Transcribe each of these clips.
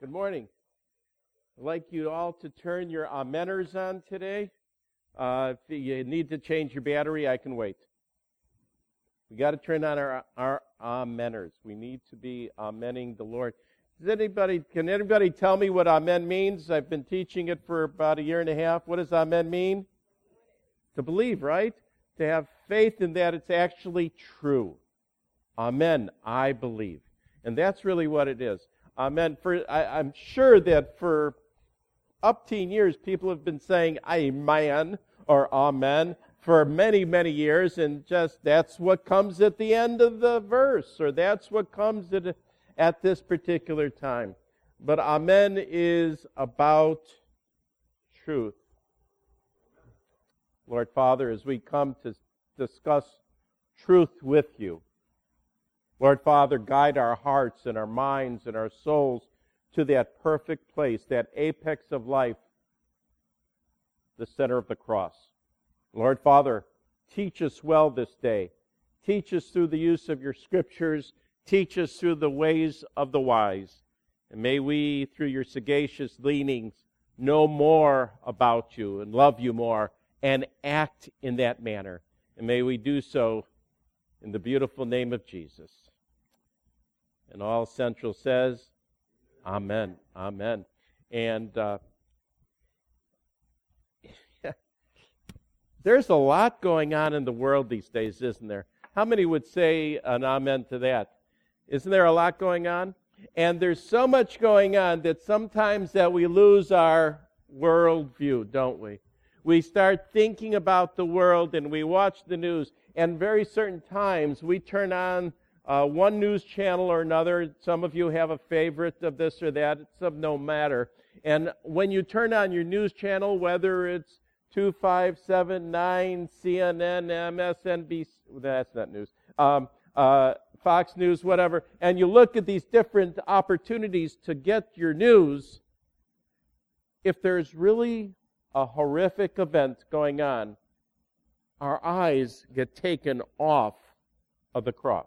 Good morning. I'd like you all to turn your ameners on today. If you need to change your battery, I can wait. We got to turn on our ameners. We need to be amening the Lord. Can anybody tell me what amen means? I've been teaching it for about a year and a half. What does amen mean? To believe, right? To have faith in that it's actually true. Amen, I believe. And that's really what it is. Amen. I'm sure that for up to years, people have been saying amen or amen for many, many years, and just that's what comes at the end of the verse, or that's what comes at this particular time. But amen is about truth. Lord Father, as we come to discuss truth with you, Lord Father, guide our hearts and our minds and our souls to that perfect place, that apex of life, the center of the cross. Lord Father, teach us well this day. Teach us through the use of your scriptures. Teach us through the ways of the wise. And may we, through your sagacious leanings, know more about you and love you more and act in that manner. And may we do so in the beautiful name of Jesus. And all Central says, amen, amen. And there's a lot going on in the world these days, isn't there? How many would say an amen to that? Isn't there a lot going on? And there's so much going on that sometimes that we lose our worldview, don't we? We start thinking about the world and we watch the news, and very certain times we turn on one news channel or another. Some of you have a favorite of this or that. It's of no matter. And when you turn on your news channel, whether it's 2, 5, 7, 9, CNN, MSNBC, that's not news, Fox News, whatever, and you look at these different opportunities to get your news, if there's really a horrific event going on, our eyes get taken off of the cross.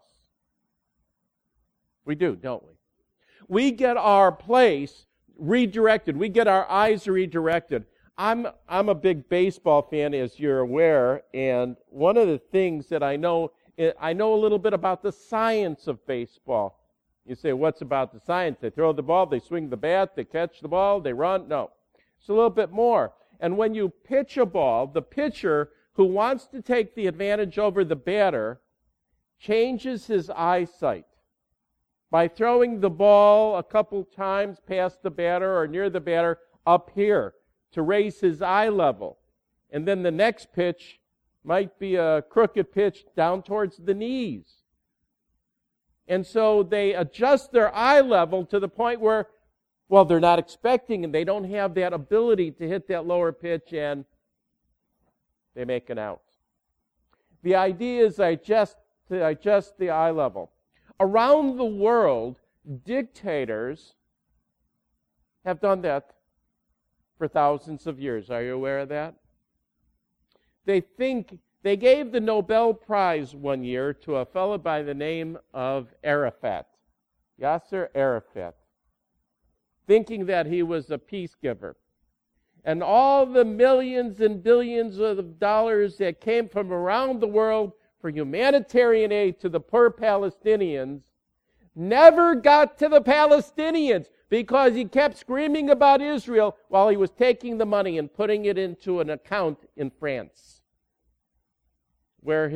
We do, don't we? We get our place redirected. We get our eyes redirected. I'm a big baseball fan, as you're aware, and one of the things that I know a little bit about the science of baseball. You say, what's about the science? They throw the ball, they swing the bat, they catch the ball, they run? No. It's a little bit more. And when you pitch a ball, the pitcher who wants to take the advantage over the batter changes his eyesight by throwing the ball a couple times past the batter or near the batter up here to raise his eye level. And then the next pitch might be a crooked pitch down towards the knees. And so they adjust their eye level to the point where, well, they're not expecting and they don't have that ability to hit that lower pitch, and they make an out. The idea is to adjust the eye level. Around the world, dictators have done that for thousands of years. Are you aware of that? They gave the Nobel Prize one year to a fellow by the name of Arafat, Yasser Arafat, thinking that he was a peace giver. And all the millions and billions of dollars that came from around the world for humanitarian aid to the poor Palestinians never got to the Palestinians because he kept screaming about Israel while he was taking the money and putting it into an account in France, where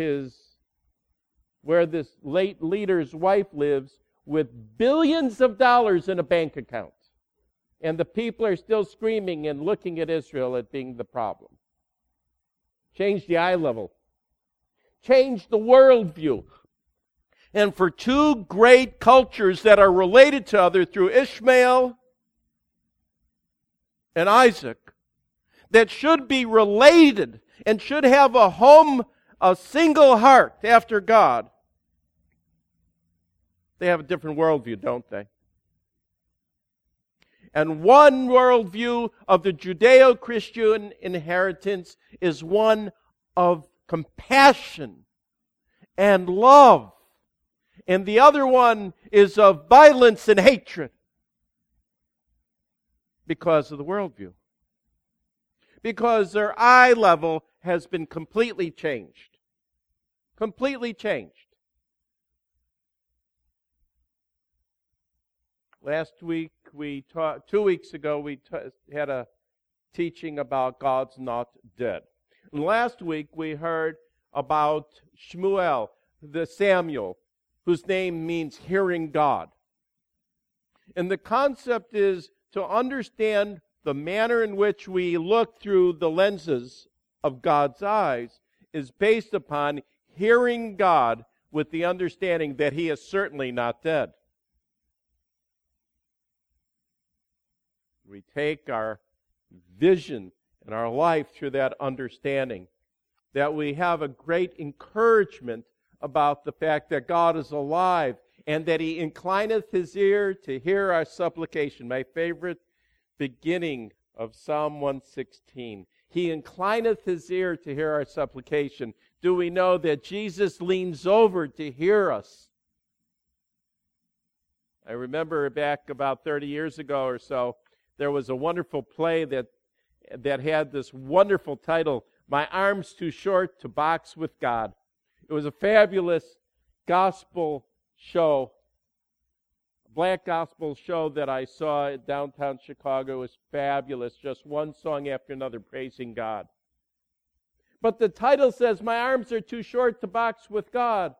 this late leader's wife lives with billions of dollars in a bank account. And the people are still screaming and looking at Israel as being the problem. Change the eye level. Change the worldview. And for two great cultures that are related to other through Ishmael and Isaac, that should be related and should have a single heart after God, they have a different worldview, don't they? And one worldview of the Judeo-Christian inheritance is one of compassion and love. And the other one is of violence and hatred. because of the worldview. Because their eye level has been completely changed. Completely changed. Last week, 2 weeks ago, we had a teaching about God's not dead. And last week, we heard about Shmuel, the Samuel, whose name means hearing God. And the concept is to understand the manner in which we look through the lenses of God's eyes is based upon hearing God with the understanding that He is certainly not dead. We take our vision and our life through that understanding, that we have a great encouragement about the fact that God is alive and that He inclineth His ear to hear our supplication. My favorite beginning of Psalm 116. He inclineth His ear to hear our supplication. Do we know that Jesus leans over to hear us? I remember back about 30 years ago or so, there was a wonderful play that had this wonderful title, My Arm's Too Short to Box with God. It was a fabulous gospel show, black gospel show that I saw at downtown Chicago. It was fabulous, just one song after another praising God. But the title says, My arms are too short to box with God.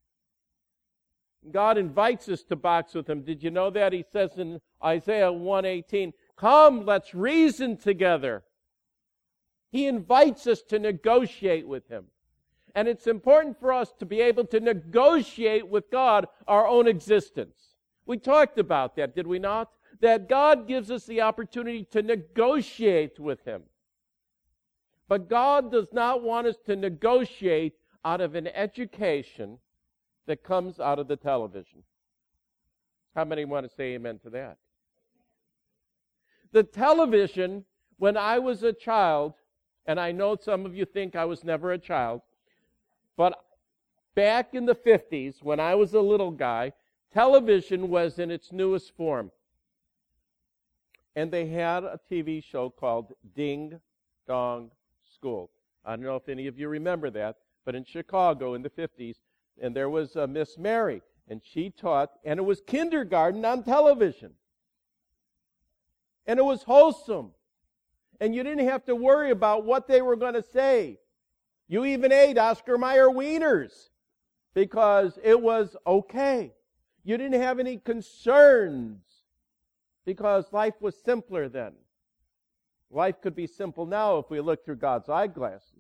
God invites us to box with Him. Did you know that? He says in Isaiah 1:18, Come, let's reason together. He invites us to negotiate with Him. And it's important for us to be able to negotiate with God our own existence. We talked about that, did we not? That God gives us the opportunity to negotiate with Him. But God does not want us to negotiate out of an education that comes out of the television. How many want to say amen to that? The television, when I was a child, and I know some of you think I was never a child, but back in the 50s, when I was a little guy, television was in its newest form. And they had a TV show called Ding Dong School. I don't know if any of you remember that, but in Chicago in the 50s, and there was Miss Mary, and she taught, and it was kindergarten on television. And it was wholesome. And you didn't have to worry about what they were going to say. You even ate Oscar Mayer wieners because it was okay. You didn't have any concerns because life was simpler then. Life could be simple now if we look through God's eyeglasses.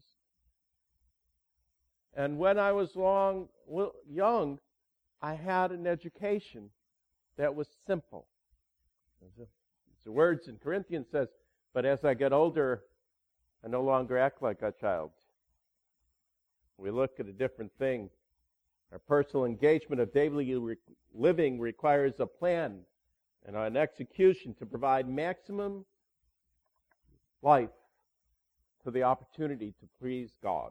And when I was young, I had an education that was simple. The words in Corinthians says, but as I get older, I no longer act like a child. We look at a different thing. Our personal engagement of daily living requires a plan and an execution to provide maximum life to the opportunity to please God.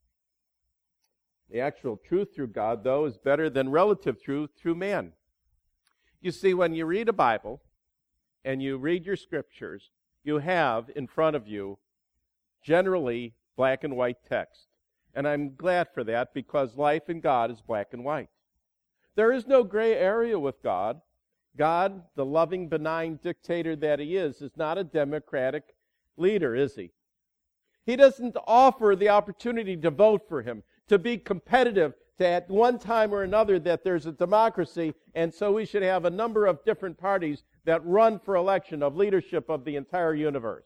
The actual truth through God, though, is better than relative truth through man. You see, when you read a Bible and you read your scriptures, you have in front of you generally black and white text. And I'm glad for that because life in God is black and white. There is no gray area with God. God, the loving, benign dictator that He is not a democratic leader, is He? He doesn't offer the opportunity to vote for Him, to be competitive, to at one time or another that there's a democracy, and so we should have a number of different parties that run for election of leadership of the entire universe.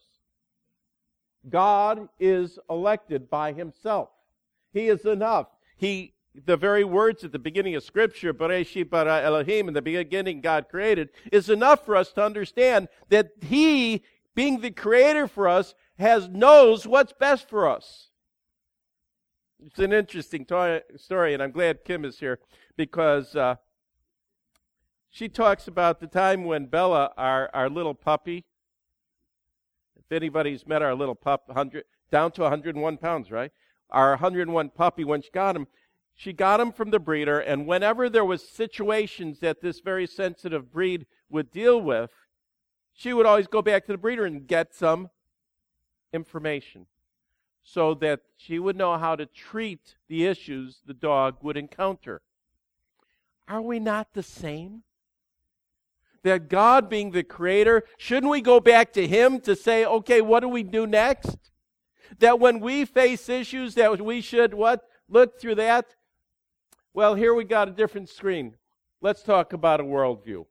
God is elected by Himself. He is enough. The very words at the beginning of Scripture, Bereshit bara Elohim, in the beginning God created, is enough for us to understand that He, being the creator for us, knows what's best for us. It's an interesting story, and I'm glad Kim is here because she talks about the time when Bella, our little puppy, if anybody's met our little pup, down to 101 pounds, right? Our 101 puppy, when she got him from the breeder, and whenever there was situations that this very sensitive breed would deal with, she would always go back to the breeder and get some information so that she would know how to treat the issues the dog would encounter. Are we not the same? That God being the creator, shouldn't we go back to him to say, okay, what do we do next? That when we face issues that we should, look through that? Well, here we got a different screen. Let's talk about a worldview.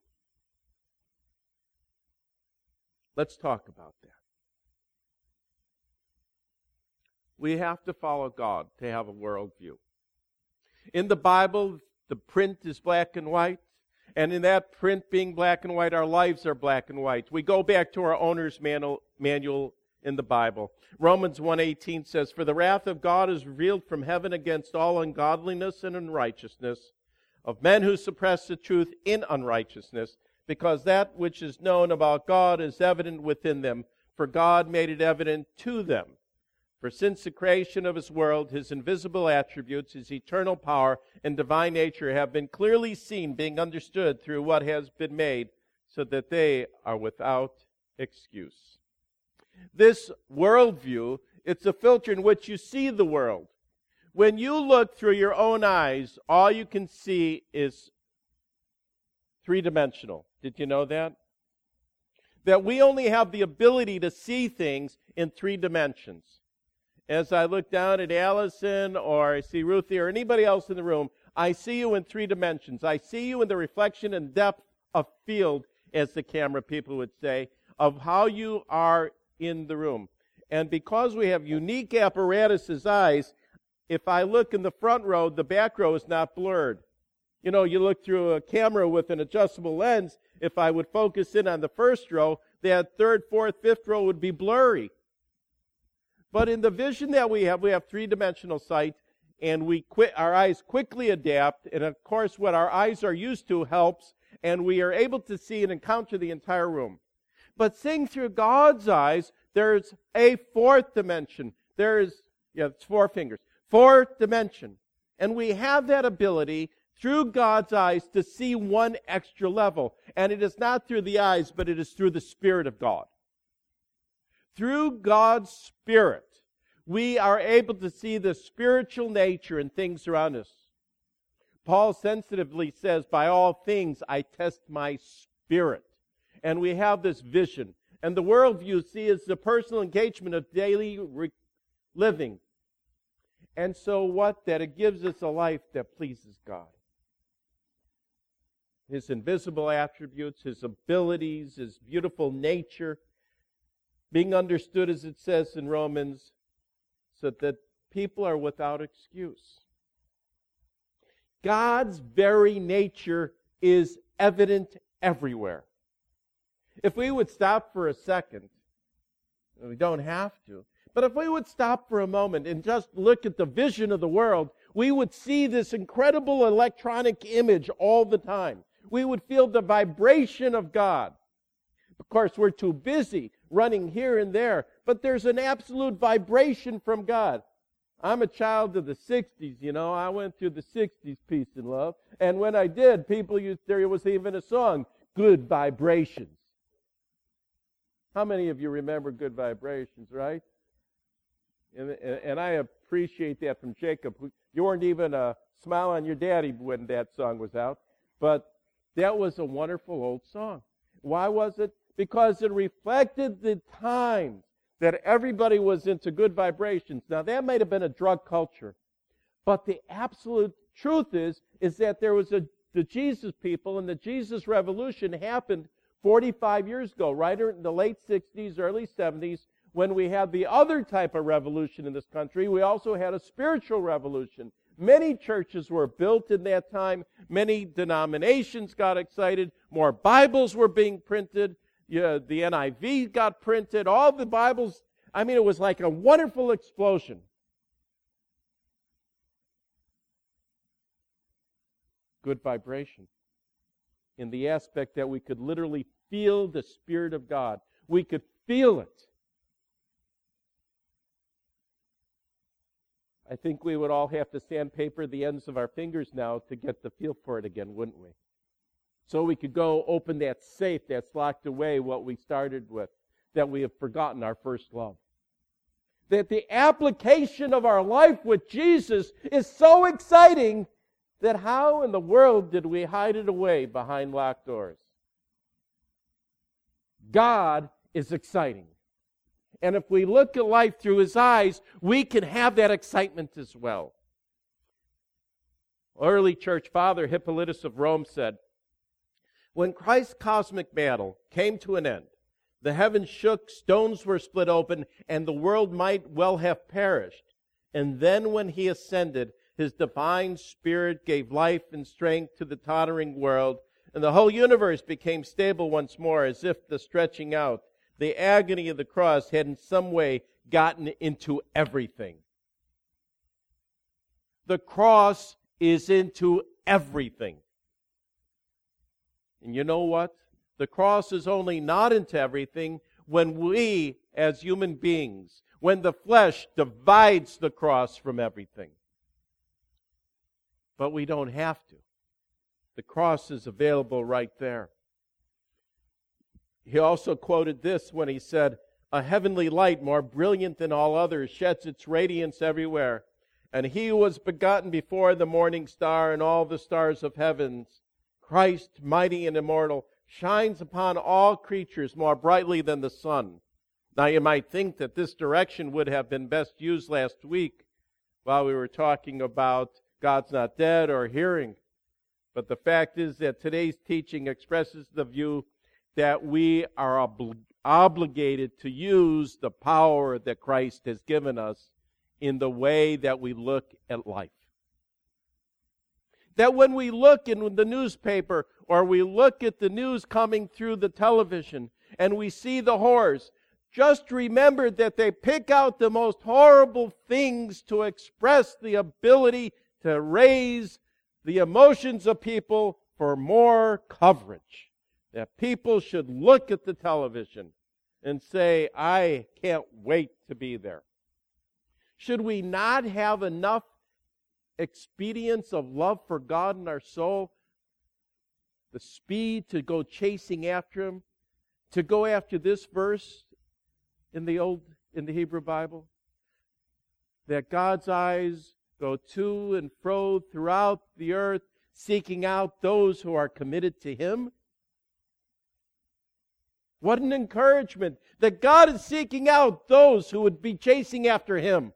Let's talk about that. We have to follow God to have a worldview. In the Bible, the print is black and white. And in that print being black and white, our lives are black and white. We go back to our owner's manual in the Bible. Romans 1:18 says, "For the wrath of God is revealed from heaven against all ungodliness and unrighteousness of men who suppress the truth in unrighteousness, because that which is known about God is evident within them, for God made it evident to them. For since the creation of his world, his invisible attributes, his eternal power and divine nature have been clearly seen, being understood through what has been made, so that they are without excuse." This worldview, it's a filter in which you see the world. When you look through your own eyes, all you can see is three-dimensional. Did you know that? That we only have the ability to see things in 3 dimensions. As I look down at Allison or I see Ruthie or anybody else in the room, I see you in 3 dimensions. I see you in the reflection and depth of field, as the camera people would say, of how you are in the room. And because we have unique apparatus as eyes, if I look in the front row, the back row is not blurred. You know, you look through a camera with an adjustable lens, if I would focus in on the first row, that third, fourth, fifth row would be blurry. But in the vision that we have 3-dimensional sight, and our eyes quickly adapt, and of course what our eyes are used to helps, and we are able to see and encounter the entire room. But seeing through God's eyes, there's a 4th dimension. It's 4 fingers. 4th dimension. And we have that ability through God's eyes to see one extra level. And it is not through the eyes, but it is through the Spirit of God. Through God's Spirit, we are able to see the spiritual nature in things around us. Paul sensitively says, "By all things I test my spirit." And we have this vision. And the worldview, see, is the personal engagement of daily living. And so that it gives us a life that pleases God. His invisible attributes, his abilities, his beautiful nature, being understood, as it says in Romans, so that people are without excuse. God's very nature is evident everywhere. If we would stop for a second, we don't have to, but if we would stop for a moment and just look at the vision of the world, we would see this incredible electronic image all the time. We would feel the vibration of God. Of course, we're too busy running here and there, but there's an absolute vibration from God. I'm a child of the 60s, you know. I went through the 60s, peace and love. And when I did, there was even a song, Good Vibrations. How many of you remember Good Vibrations, right? And I appreciate that from Jacob. You weren't even a smile on your daddy when that song was out. But that was a wonderful old song. Why was it? Because it reflected the times that everybody was into good vibrations. Now, that might have been a drug culture. But the absolute truth is that there was the Jesus people, and the Jesus revolution happened 45 years ago, right in the late 60s, early 70s, when we had the other type of revolution in this country. We also had a spiritual revolution. Many churches were built in that time. Many denominations got excited. More Bibles were being printed. The NIV got printed. All the Bibles. I mean, it was like a wonderful explosion. Good vibration. In the aspect that we could literally feel the Spirit of God. We could feel it. I think we would all have to sandpaper the ends of our fingers now to get the feel for it again, wouldn't we? so we could go open that safe that's locked away what we started with, that we have forgotten our first love. That the application of our life with Jesus is so exciting that how in the world did we hide it away behind locked doors? God is exciting. And if we look at life through His eyes, we can have that excitement as well. Early church father Hippolytus of Rome said, "When Christ's cosmic battle came to an end, the heavens shook, stones were split open, and the world might well have perished. And then when He ascended, His divine Spirit gave life and strength to the tottering world, and the whole universe became stable once more, as if the stretching out, the agony of the cross had in some way gotten into everything." The cross is into everything. And you know what? The cross is only not into everything when we, as human beings, when the flesh divides the cross from everything. But we don't have to. The cross is available right there. He also quoted this when he said, "A heavenly light more brilliant than all others sheds its radiance everywhere. And He who was begotten before the morning star and all the stars of heavens, Christ, mighty and immortal, shines upon all creatures more brightly than the sun." Now you might think that this direction would have been best used last week while we were talking about God's not dead or hearing. But the fact is that today's teaching expresses the view that we are obligated to use the power that Christ has given us in the way that we look at life. That when we look in the newspaper or we look at the news coming through the television and we see the horrors, just remember that they pick out the most horrible things to express the ability to raise the emotions of people for more coverage. That people should look at the television and say, "I can't wait to be there." Should we not have enough expedience of love for God in our soul, the speed to go chasing after Him, to go after this verse in the Hebrew Bible? That God's eyes go to and fro throughout the earth, seeking out those who are committed to Him. What an encouragement that God is seeking out those who would be chasing after Him.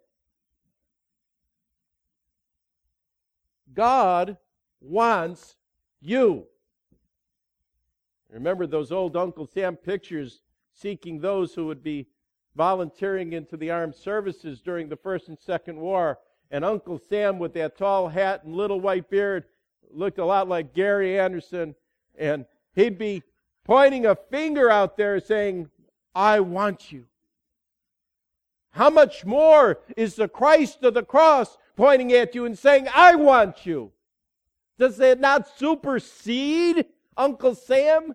God wants you. Remember those old Uncle Sam pictures seeking those who would be volunteering into the armed services during the First and Second War. And Uncle Sam with that tall hat and little white beard looked a lot like Gary Anderson. And he'd be pointing a finger out there saying, "I want you." How much more is the Christ of the cross pointing at you and saying, "I want you"? Does it not supersede Uncle Sam?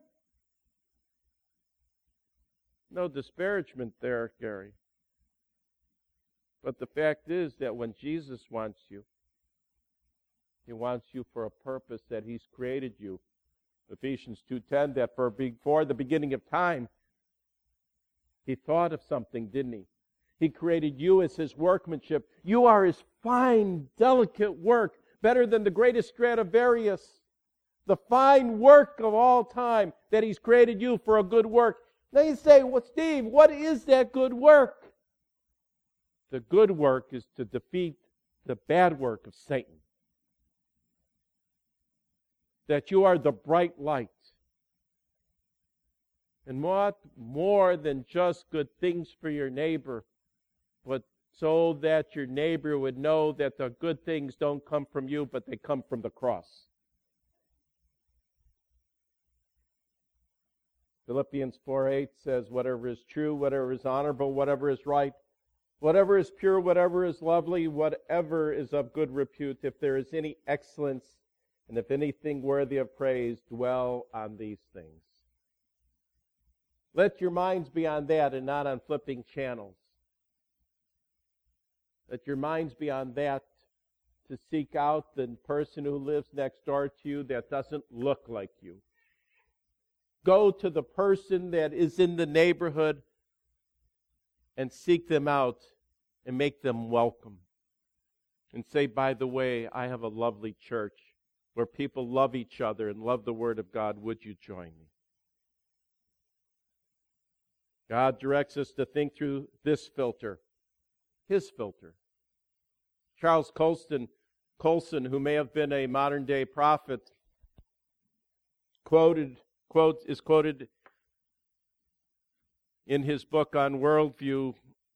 No disparagement there, Gary. But the fact is that when Jesus wants you, He wants you for a purpose that He's created you. Ephesians 2:10, that for before the beginning of time, He thought of something, didn't He? He created you as His workmanship. You are His fine, delicate work, better than the greatest Stradivarius. The fine work of all time that He's created you for a good work. Now you say, "Well, Steve, what is that good work?" The good work is to defeat the bad work of Satan. That you are the bright light. And what more than just good things for your neighbor, but so that your neighbor would know that the good things don't come from you, but they come from the cross. Philippians 4:8 says, "Whatever is true, whatever is honorable, whatever is right, whatever is pure, whatever is lovely, whatever is of good repute, if there is any excellence, and if anything worthy of praise, dwell on these things." Let your minds be on that and not on flipping channels. Let your minds be on that, to seek out the person who lives next door to you that doesn't look like you. go to the person that is in the neighborhood and seek them out and make them welcome. And say, by the way, I have a lovely church where people love each other and love the Word of God. Would you join me? God directs us to think through this filter, His filter. Charles Colson, who may have been a modern-day prophet, is quoted in his book on worldview.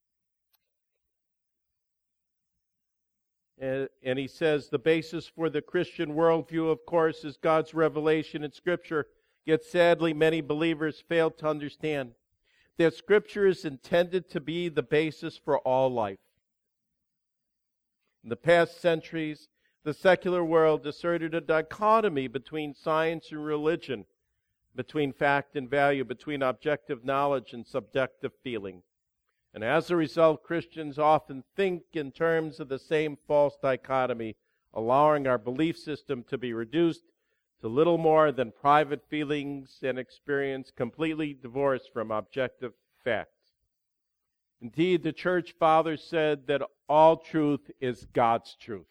And he says, the basis for the Christian worldview, of course, is God's revelation in Scripture. Yet sadly, many believers fail to understand that Scripture is intended to be the basis for all life. In the past centuries, the secular world asserted a dichotomy between science and religion, between fact and value, between objective knowledge and subjective feeling. And as a result, Christians often think in terms of the same false dichotomy, allowing our belief system to be reduced to little more than private feelings and experience, completely divorced from objective fact. Indeed, the church fathers said that all truth is God's truth.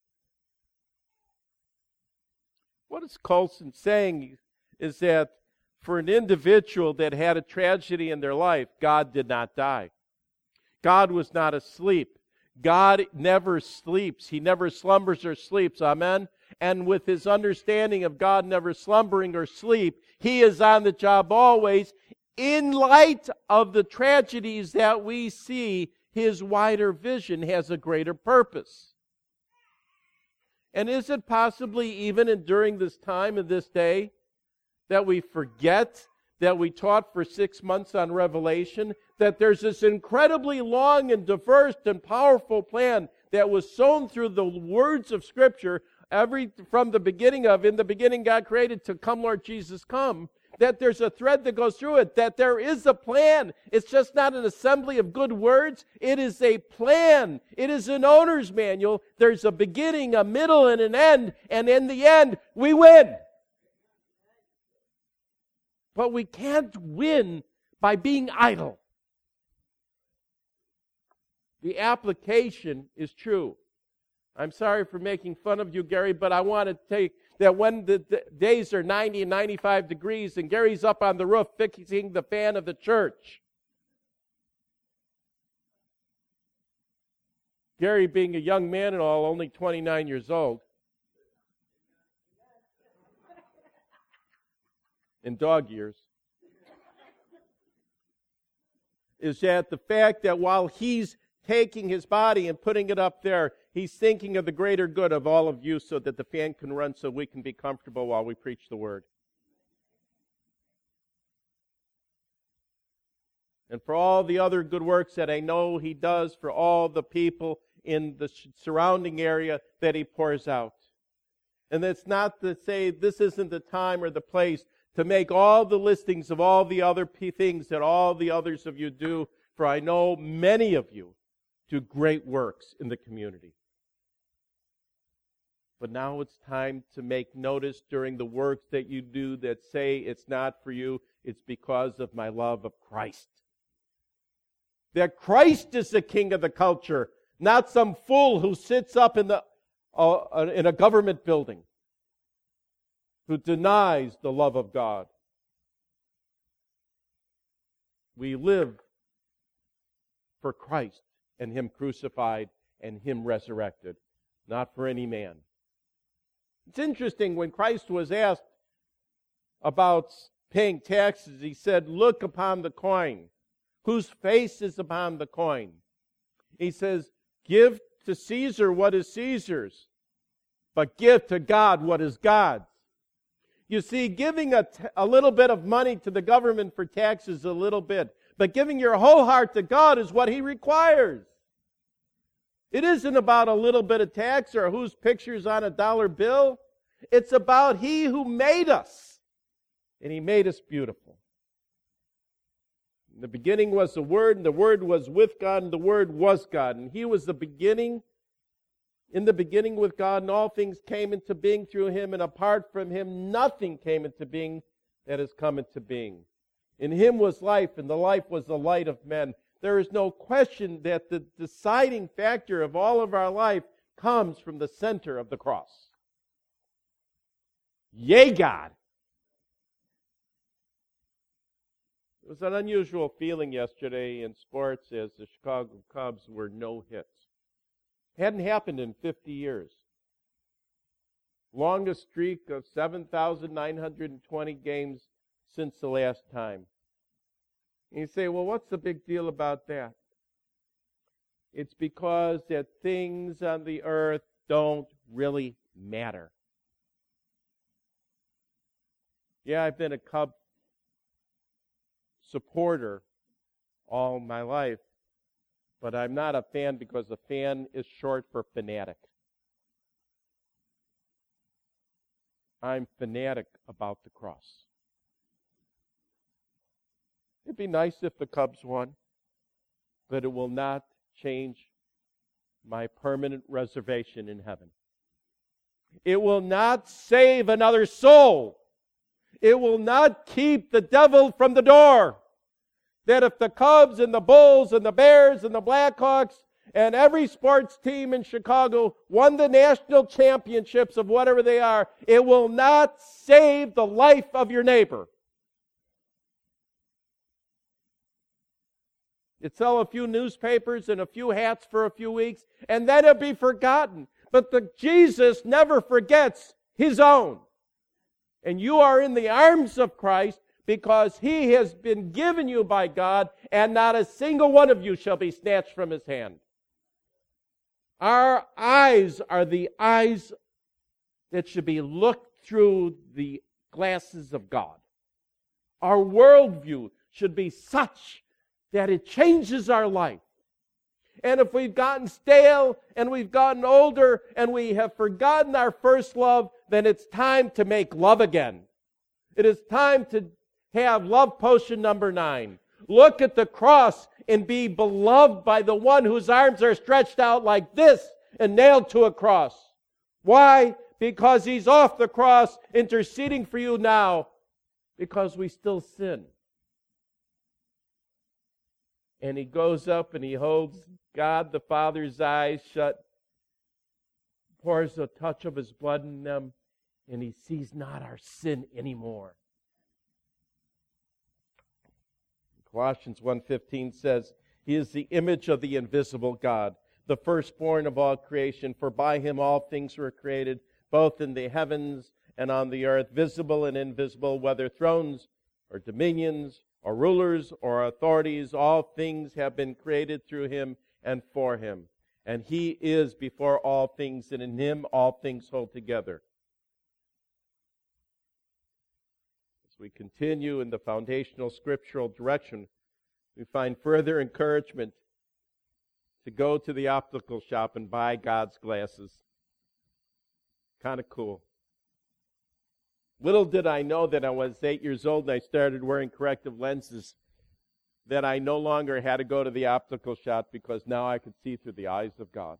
What is Colson saying is that for an individual that had a tragedy in their life, God did not die. God was not asleep. God never sleeps. He never slumbers or sleeps. Amen? And with his understanding of God never slumbering or sleep, he is on the job always. In light of the tragedies that we see, his wider vision has a greater purpose. And is it possibly even during this time and this day that we forget that we taught for 6 months on Revelation, that there's this incredibly long and diverse and powerful plan that was sown through the words of Scripture, from the beginning of, in the beginning God created, to come Lord Jesus come, that there's a thread that goes through it, that there is a plan. It's just not an assembly of good words. It is a plan. It is an owner's manual. There's a beginning, a middle, and an end, and in the end, we win. But we can't win by being idle. The application is true. I'm sorry for making fun of you, Gary, but I want to take that when the days are 90 and 95 degrees and Gary's up on the roof fixing the fan of the church. Gary, being a young man and all, only 29 years old. In dog years, is that the fact that while he's taking his body and putting it up there, he's thinking of the greater good of all of you so that the fan can run so we can be comfortable while we preach the Word. And for all the other good works that I know he does for all the people in the surrounding area that he pours out. And it's not to say this isn't the time or the place to make all the listings of all the other things that all the others of you do, for I know many of you do great works in the community. But now it's time to make notice during the works that you do that say it's not for you, it's because of my love of Christ. That Christ is the king of the culture, not some fool who sits up in a government building, who denies the love of God. We live for Christ and Him crucified and Him resurrected, not for any man. It's interesting, when Christ was asked about paying taxes, He said, look upon the coin. Whose face is upon the coin? He says, give to Caesar what is Caesar's, but give to God what is God's. You see, giving a little bit of money to the government for taxes is a little bit, but giving your whole heart to God is what He requires. It isn't about a little bit of tax or whose picture's on a dollar bill. It's about He who made us, and He made us beautiful. In the beginning was the Word, and the Word was with God, and the Word was God, and He was the beginning. In the beginning with God, and all things came into being through Him, and apart from Him, nothing came into being that has come into being. In him was life, and the life was the light of men. There is no question that the deciding factor of all of our life comes from the center of the cross. Yea, God! It was an unusual feeling yesterday in sports as the Chicago Cubs were no hits. It hadn't happened in 50 years. Longest streak of 7,920 games since the last time. And you say, well, what's the big deal about that? It's because that things on the earth don't really matter. Yeah, I've been a Cub supporter all my life, but I'm not a fan because a fan is short for fanatic. I'm fanatic about the cross. It'd be nice if the Cubs won, but it will not change my permanent reservation in heaven. It will not save another soul. It will not keep the devil from the door. That if the Cubs and the Bulls and the Bears and the Blackhawks and every sports team in Chicago won the national championships of whatever they are, it will not save the life of your neighbor. You'd sell a few newspapers and a few hats for a few weeks, and then it'll be forgotten. But Jesus never forgets his own. And you are in the arms of Christ because he has been given you by God, and not a single one of you shall be snatched from his hand. Our eyes are the eyes that should be looked through the glasses of God. Our worldview should be such that it changes our life. And if we've gotten stale and we've gotten older and we have forgotten our first love, then it's time to make love again. It is time to have love potion number 9. Look at the cross and be beloved by the one whose arms are stretched out like this and nailed to a cross. Why? Because he's off the cross interceding for you now because we still sin. And he goes up and he holds God the Father's eyes shut, pours a touch of his blood in them, and he sees not our sin anymore. Colossians 1:15 says, he is the image of the invisible God, the firstborn of all creation, for by him all things were created, both in the heavens and on the earth, visible and invisible, whether thrones or dominions or rulers or authorities, all things have been created through him and for him. And he is before all things, and in him all things hold together. As we continue in the foundational scriptural direction, we find further encouragement to go to the optical shop and buy God's glasses. Kind of cool. Little did I know that I was 8 years old and I started wearing corrective lenses, that I no longer had to go to the optical shop because now I could see through the eyes of God.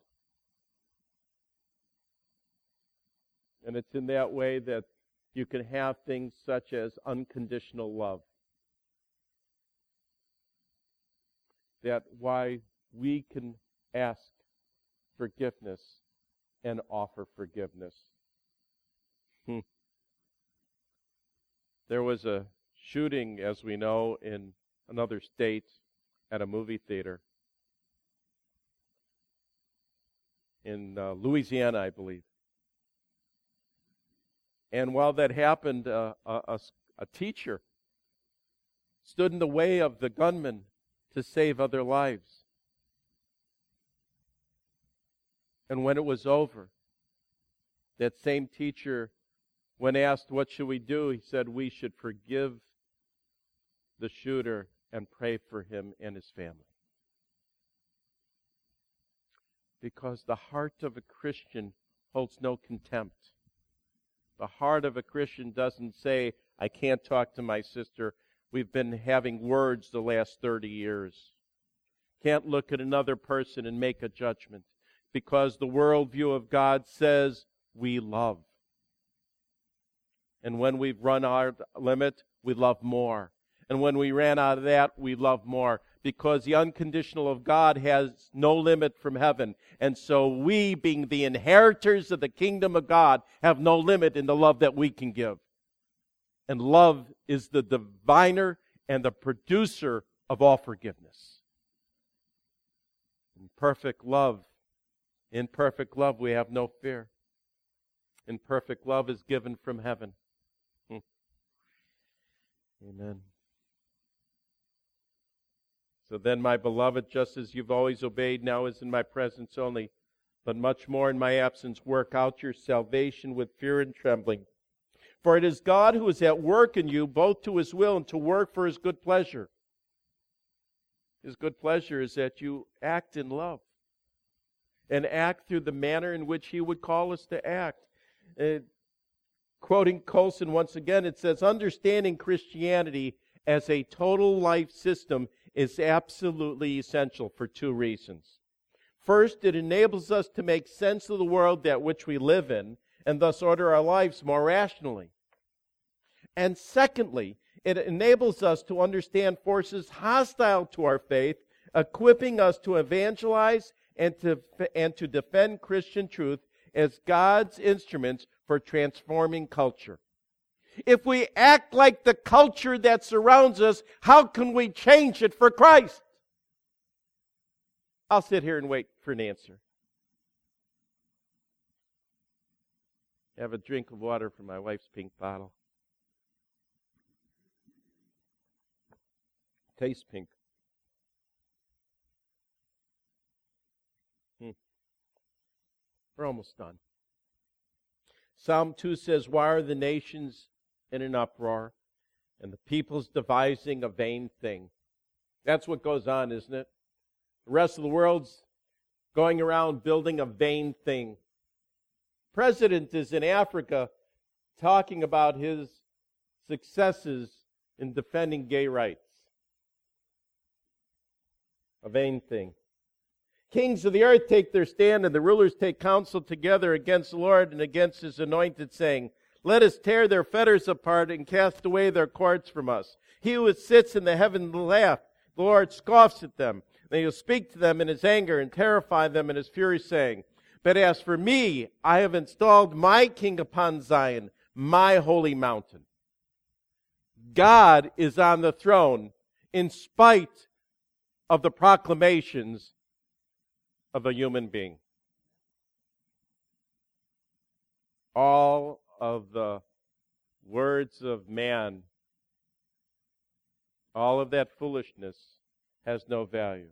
And it's in that way that you can have things such as unconditional love. That why we can ask forgiveness and offer forgiveness. There was a shooting, as we know, in another state at a movie theater in Louisiana, I believe. And while that happened, a teacher stood in the way of the gunman to save other lives. And when it was over, that same teacher, when asked, what should we do? He said, we should forgive the shooter and pray for him and his family. Because the heart of a Christian holds no contempt. The heart of a Christian doesn't say, I can't talk to my sister. We've been having words the last 30 years. Can't look at another person and make a judgment. Because the worldview of God says we love. And when we've run our limit, we love more. And when we ran out of that, we love more. Because the unconditional of God has no limit from heaven. And so we, being the inheritors of the kingdom of God, have no limit in the love that we can give. And love is the diviner and the producer of all forgiveness. In perfect love, we have no fear. In perfect love is given from heaven. Amen. So then, my beloved, just as you've always obeyed, now is in my presence only, but much more in my absence, work out your salvation with fear and trembling. For it is God who is at work in you, both to His will and to work for His good pleasure. His good pleasure is that you act in love and act through the manner in which He would call us to act. Quoting Colson once again, it says, understanding Christianity as a total life system is absolutely essential for two reasons. First, it enables us to make sense of the world that which we live in, and thus order our lives more rationally. And secondly, it enables us to understand forces hostile to our faith, equipping us to evangelize and to defend Christian truth as God's instruments for transforming culture. If we act like the culture that surrounds us, how can we change it for Christ? I'll sit here and wait for an answer. Have a drink of water from my wife's pink bottle. Tastes pink. We're almost done. Psalm 2 says, why are the nations in an uproar, and the people's devising a vain thing? That's what goes on, isn't it? The rest of the world's going around building a vain thing. President is in Africa talking about his successes in defending gay rights. A vain thing. Kings of the earth take their stand, and the rulers take counsel together against the Lord and against His anointed, saying, let us tear their fetters apart and cast away their cords from us. He who sits in the heaven will laugh. The Lord scoffs at them. And He will speak to them in His anger and terrify them in His fury, saying, but as for me, I have installed my king upon Zion, my holy mountain. God is on the throne in spite of the proclamations of a human being. All of the words of man, all of that foolishness has no value.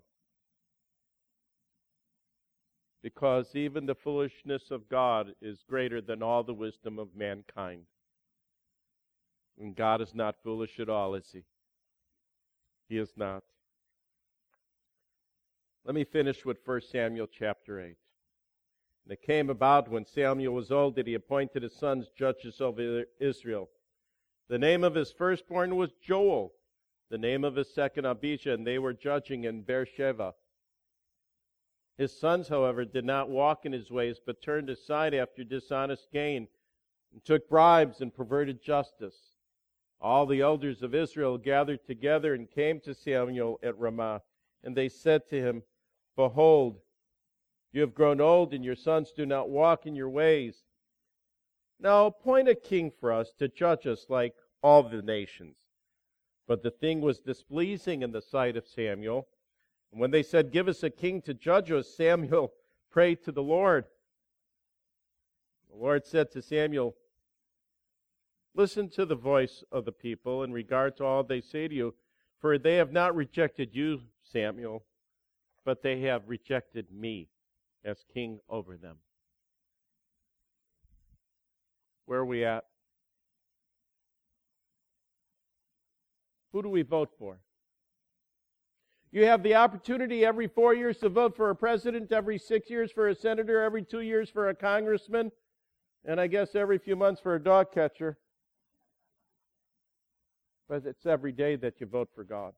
Because even the foolishness of God is greater than all the wisdom of mankind. And God is not foolish at all, is He? He is not. Let me finish with 1 Samuel chapter 8. And it came about when Samuel was old that he appointed his sons judges over Israel. The name of his firstborn was Joel, the name of his second Abijah, and they were judging in Beersheba. His sons, however, did not walk in his ways, but turned aside after dishonest gain, and took bribes and perverted justice. All the elders of Israel gathered together and came to Samuel at Ramah, and they said to him, behold, you have grown old, and your sons do not walk in your ways. Now appoint a king for us to judge us like all the nations. But the thing was displeasing in the sight of Samuel. And when they said, give us a king to judge us, Samuel prayed to the Lord. The Lord said to Samuel, listen to the voice of the people in regard to all they say to you, for they have not rejected you, Samuel, but they have rejected me as king over them. Where are we at? Who do we vote for? You have the opportunity every 4 years to vote for a president, every 6 years for a senator, every 2 years for a congressman, and I guess every few months for a dog catcher. But it's every day that you vote for God.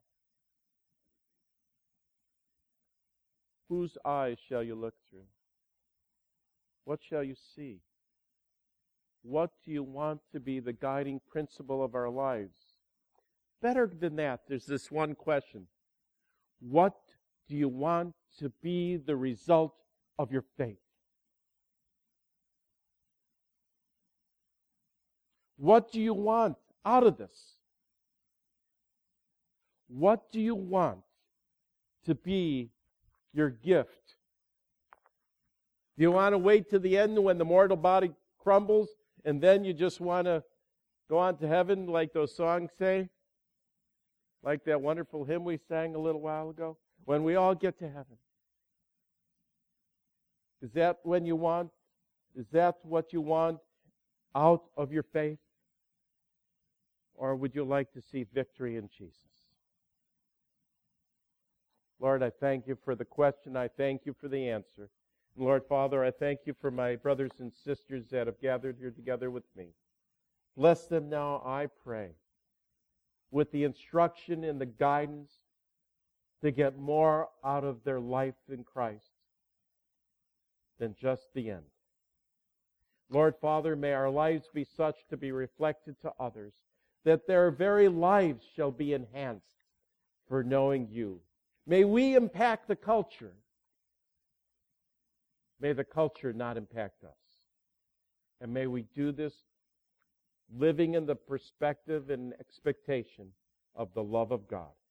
Whose eyes shall you look through? What shall you see? What do you want to be the guiding principle of our lives? better than that, there's this one question. What do you want to be the result of your faith? What do you want out of this? What do you want to be your gift? Do you want to wait to the end when the mortal body crumbles and then you just want to go on to heaven like those songs say? Like that wonderful hymn we sang a little while ago? When we all get to heaven. Is that when you want? Is that what you want out of your faith? Or would you like to see victory in Jesus? Lord, I thank you for the question. I thank you for the answer. And Lord Father, I thank you for my brothers and sisters that have gathered here together with me. Bless them now, I pray, with the instruction and the guidance to get more out of their life in Christ than just the end. Lord Father, may our lives be such to be reflected to others that their very lives shall be enhanced for knowing you. May we impact the culture. May the culture not impact us. And may we do this living in the perspective and expectation of the love of God.